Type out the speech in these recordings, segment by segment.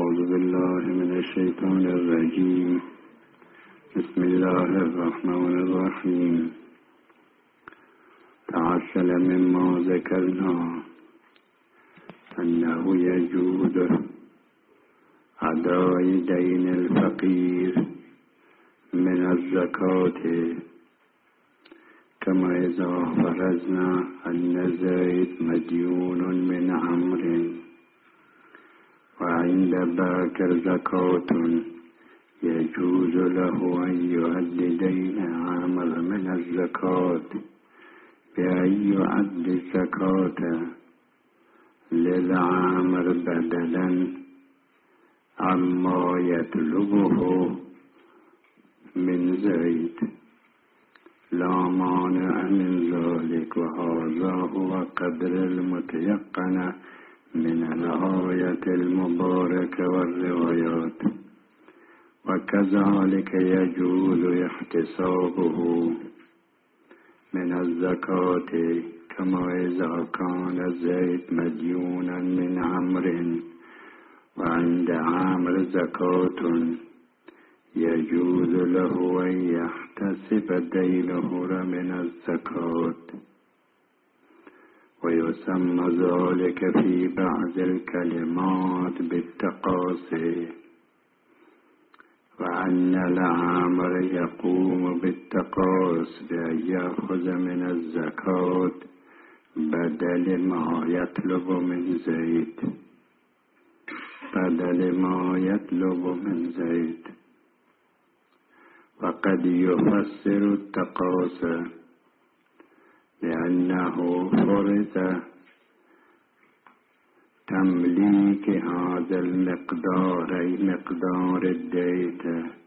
أعوذ بالله من الشيطان الرجيم. بسم الله الرحمن الرحيم. تعسل مما ذكرنا أنه يجوز أداء دين الفقير من الزكاة، كما إذا فرضنا أن زيد مديون من عمرو وعند باكر زكاة، يجوز له أن يؤدي دين عامر من الزكاة بأن يؤدي الزكاة للعامر بدلا عما يطلبه من زيد، لا مانع من ذلك. وهذا هو قدر المتيقن من الآية المباركة والروايات. وكذلك يجوز احتسابه من الزكاة، كما إذا كان زيد مديونا من عمرو وعند عامر زكاة، يجوز له أن يحتسب دينه من الزكاة، ويسمى ذلك في بعض الكلمات بالتقاصي، وأن العامر يقوم بالتقاص بأن يأخذ من الزكاة بدل ما يطلب من زيد، وقد يفسر التقاص لأنه فرض تمليك هذا المقدار، أي مقدار الدين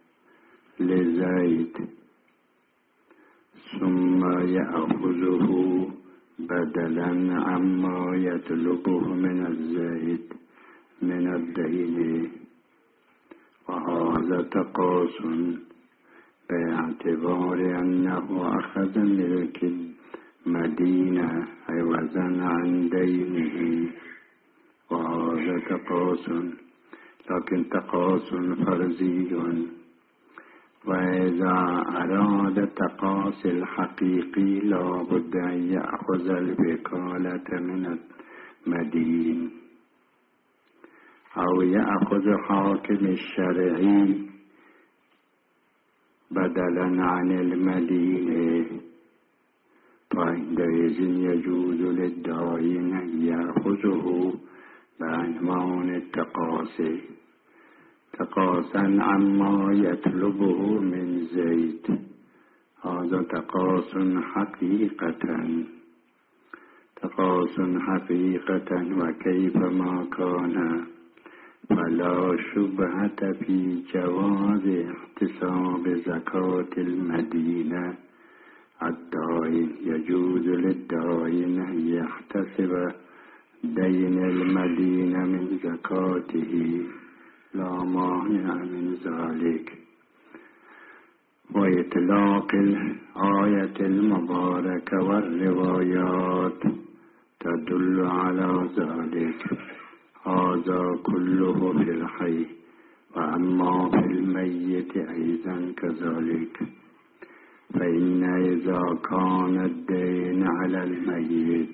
لزيد، ثم يأخذه بدلا عما يطلبه من الزيد من الدين. وهذا تقاص باعتبار أنه أخذ ملك المدينة عوضا عن دينه، وهذا تقاص، لكن تقاص فرضي. وإذا أراد التقاص الحقيقي لا بد أن يأخذ الوكالة من المدين، أو يأخذ حاكم الشرعي بدلا عن المدينة، فعندئذ يجوز للداين أن يأخذه بعنوان التقاصي تقاصا عما يطلبه من زيد. هذا تقاص حقيقة، وكيفما كان فلا شبهة في جواز احتساب زكاة المدينة الدائن. يجوز للدائن أن يحتسب دين المدينة من زكاته، لا مانع من ذلك. وإطلاق الآية المباركة والروايات تدل على ذلك. هذا كله في الحي، وأما في الميت أيضا كذلك. فإن إذا كان الدين على الميت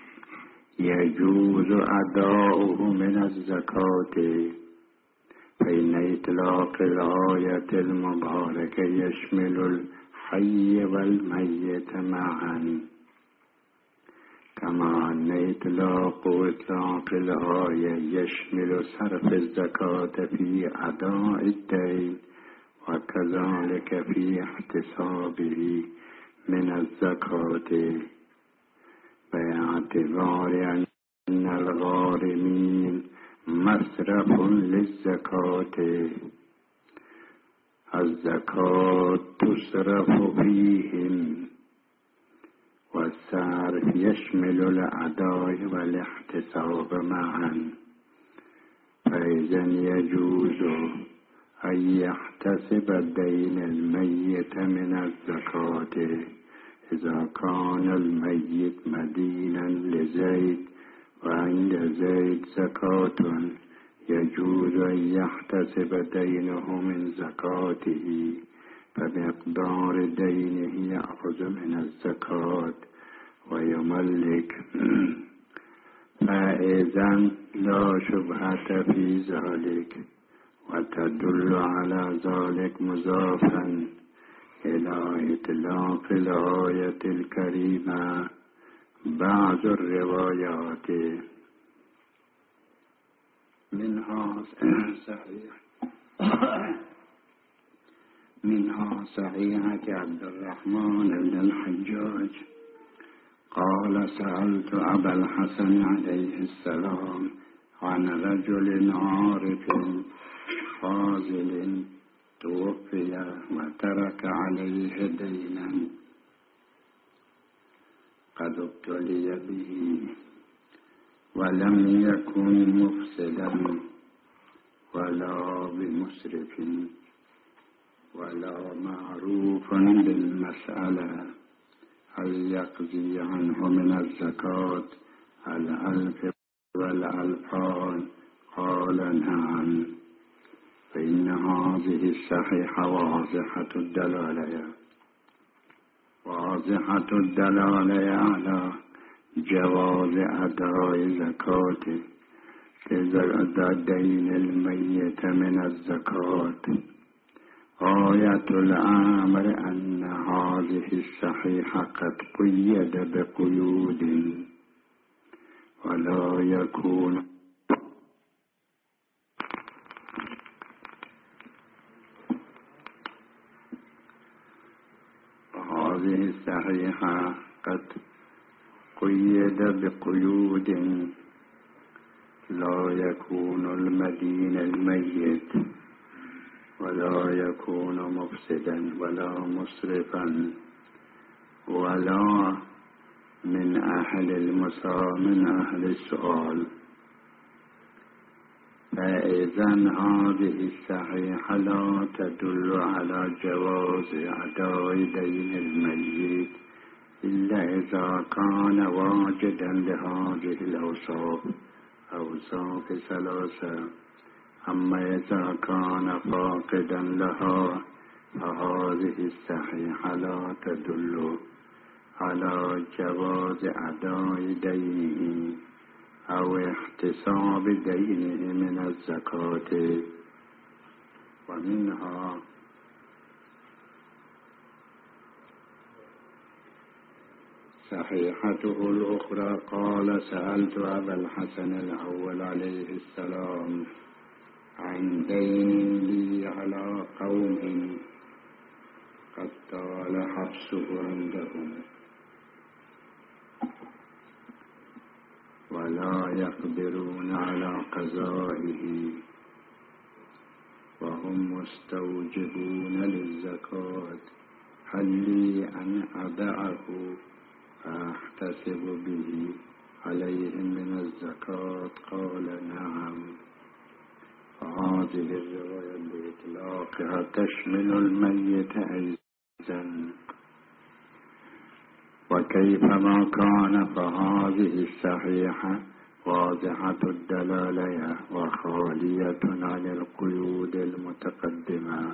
يجوز أداؤه من الزكاة، فإن إطلاق الآية المباركة يشمل الحي والميت معا، كما أن إطلاق الآية يشمل صرف الزكاة في أداء الدين، وكذلك في احتسابه من الزكاة، باعتبار أن الغارمين مصرف للزكاة. الزكاة تصرف فيهم، والصرف يشمل الأداء والاحتساب معا. فإذا يجوز أن يحتسب دين الميت من الزكاة إذا كان الميت مدينا لزيد وعند زيد زكاة يجوز أن يحتسب دينه من زكاته فمقدار دينه يأخذ من الزكاة ويملك، فإذا لا شبهة في ذلك. وتدل على ذلك مضافا إلى إطلاق الآية الكريمة بعض الروايات منها صحيحة عبد الرحمن بن الحجاج قال سألت أبا الحسن عليه السلام عن رجل عارف فاضل توفي وترك عليه دينا قد ابتلي به ولم يكن مفسدا ولا بمسرف ولا معروف بالمسألة، هل يقضي عنه من الزكاة 1000 والألفان؟ قال نعم. فإن هذه الصحيحة واضحة الدلالة على جواز أداء زكاة دين الميت من الزكاة. غاية الأمر أن هذه الصحيحة قد قيد بقيود ولا يكون هذه الصحيحة قد قيد بقيود لا يكون المدين الميت ولا يكون مفسدا ولا مسرفا ولا من أهل السؤال. فإذا هذه الصحيحة لا تدل على جواز أداء دين الميت إلا إذا كان واجدا لهذه الأوصاف ثلاثة. أما إذا كان فاقدا لها فهذه الصحيحة لا تدل على جواز أداء دينه أو احتساب دينه من الزكاة. ومنها صحيحته الأخرى قال سألت أبا الحسن الأول عليه السلام عن دين لي على قوم قد طال حبسه عندهم ولا يقدرون على قضائه وهم مستوجبون للزكاة، هل لي أن أدعه فأحتسب به عليهم من الزكاة؟ قال نعم. هذه الرواية بإطلاقها تشمل الميت أيضا، وكيفما كان فهذه الصحيحة واضحة الدلالة وخالية عن القيود المتقدمة،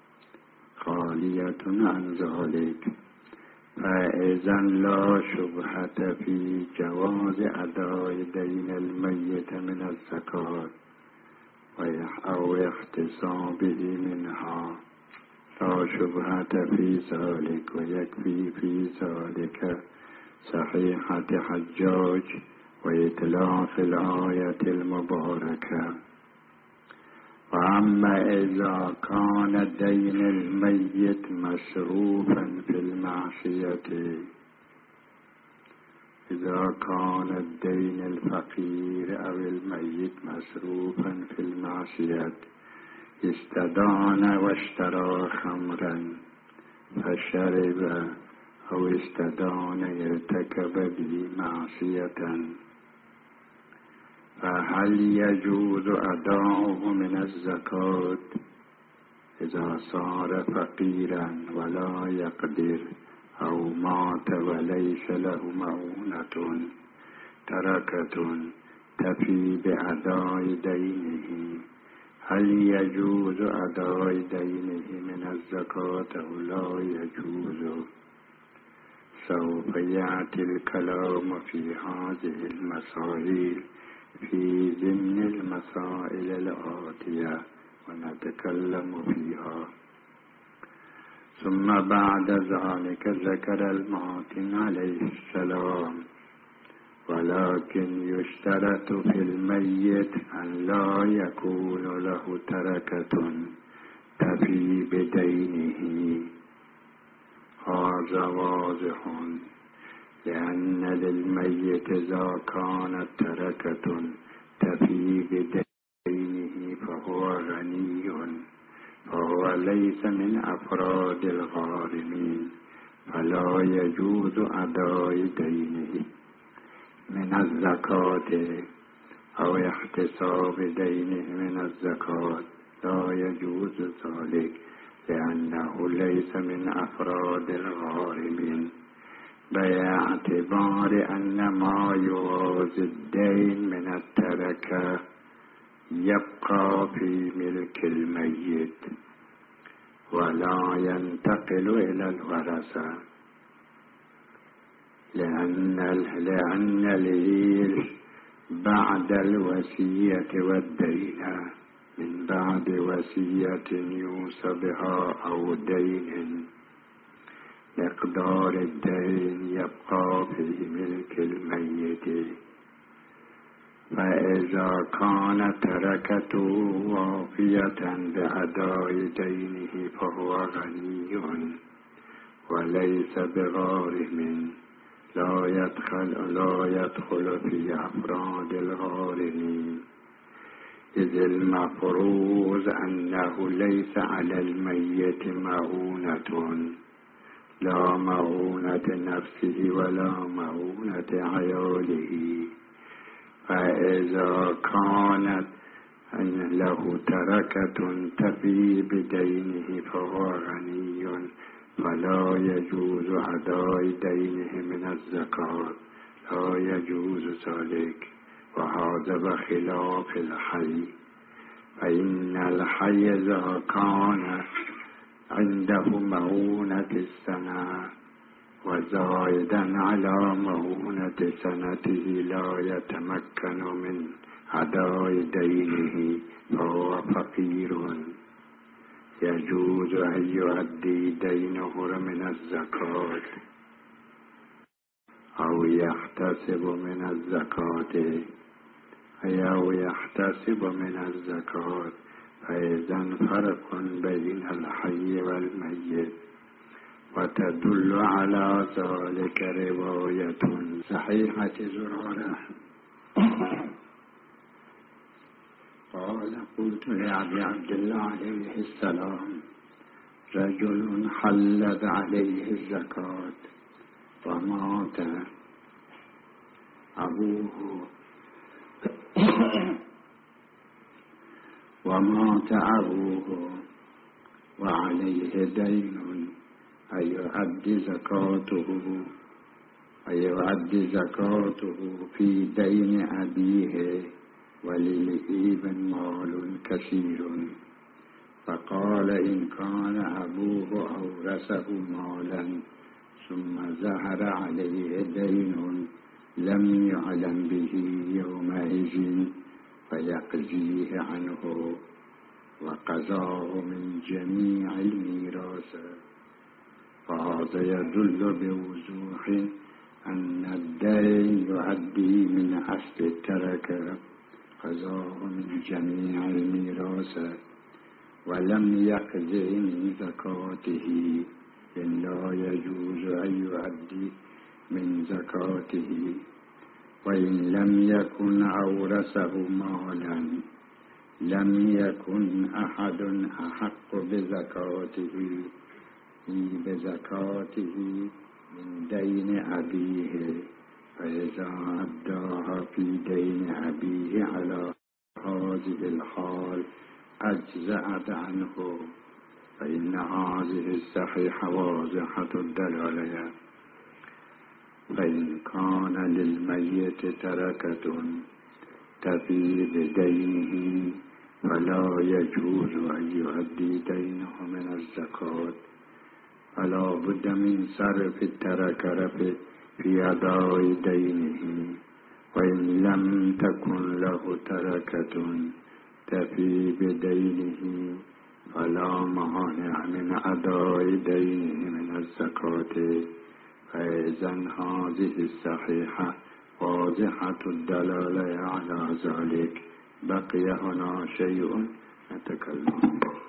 خالية عن ذلك. فإذا لا شبهة في جواز أداء دين الميت من الزكاة أو احتسابه منها، لا شبهة في ذلك. ويكفي في ذلك صحيحة حجاج وإطلاق الآية المباركة. وأما إذا كان دين الميت مصروفا في المعصية، إذا كان الدين الفقير أو الميت مصروفا في المعصية استدان واشترى خمرا فشرب أو استدان ارتكب به معصية، فهل يجوز أداؤه من الزكاة إذا صار فقيرا ولا يقدر أو مات وليس له مؤونة تركة تفي بأداء دينه. هل يجوز أداء دينه من الزكاة أو لا يجوز؟ سوف يأتي الكلام في هذه المسائل في ضمن المسائل الآتية ونتكلم فيها. ثم بعد ذلك ذكر الماتن عليه السلام: ولكن يشترط في الميت أن لا يكون له تركة تفي بدينه. هذا واضح، لأن للميت إذا كانت تركة تفي بدينه فهو غني، فهو ليس من أفراد الغارمين، فلا يجوز أداء دينه من الزكاة أو احتساب دينه من الزكاة، لا يجوز ذلك لأنه ليس من أفراد الغارمين، باعتبار أن ما يوازي الدين من التركة يبقى في ملك الميت ولا ينتقل إلى الورثة، لأن الإرث بعد الوصية والدين من بعد وصية يوصى بها أو دين، مقدار الدين يبقى في ملك الميت. فإذا كانت تركته وافية بأداء دينه فهو غني وليس بغارم، لا يدخل في أفراد الغارمين، إذ المفروض أنه ليس على الميت مؤونة، لا مؤونة نفسه ولا مؤونة عياله. فإذا كانت له تركة تفي بدينه فهو غني، فلا يجوز أداء دينه من الزكاة، لا يجوز ذلك، وهذا بخلاف الحي. فإن الحي إذا كان عنده مؤونة السنة وزائدا على مؤونة سنته لا يتمكن من أداء دينه فهو فقير، يجوز أن يؤدي دينه من الزكاة أو يحتسب من الزكاة فإذن فرق بين الحي والميت. وتدل على ذلك رواية صحيحة زرارة قال: قلت لأبي عبد الله عليه السلام: رجل حلت عليه الزكاة ومات أبوه وعليه دين، أيؤدي زكاته في دين أبيه وللابن مال كثير. فقال: إن كان أبوه أورثه مالا ثم ظهر عليه دين لم يعلم به يومئذ فيقضيه عنه وقضاه من جميع الميراث. فهذا يدل بوضوح أن الدين يؤدي من أصل التركة قضاه من جميع الميراث، ولم يقض من زكاته، إلا يجوز أن يؤدي من زكاته. وإن لم يكن أورثه مالا لم يكن أحد أحق بزكاته من دين أبيه، فإذا أداها في دين أبيه على هذه الحال أجزأت عنه، فإن هذه الصحيحة واضحة الدلالة. فإن كان للميت تركة تفي بدينه فلا يجوز أن يؤدي دينه من الزكاة، فلا بد من صرف التركة في أداء دينه، وإن لم تكن له تركة تفي بدينه فلا مانع من أداء دينه من الزكاة. فإذا هذه الصحيحة واضحة الدلالة على ذلك، بقي هنا شيء نتكلم عنه.